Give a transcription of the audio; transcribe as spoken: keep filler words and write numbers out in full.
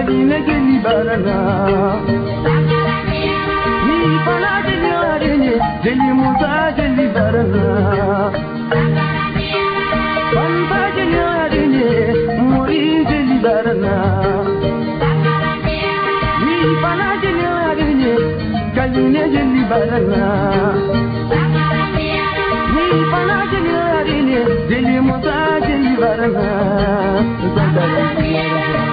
Kaline jeli barana Ni fana jeli arine Jeli musa jeli barana Pampa jeli arine Mori jeli barana Ni fana jeli arine Kaline jeli barana Ni fana jeli arine Jeli musa jeli barana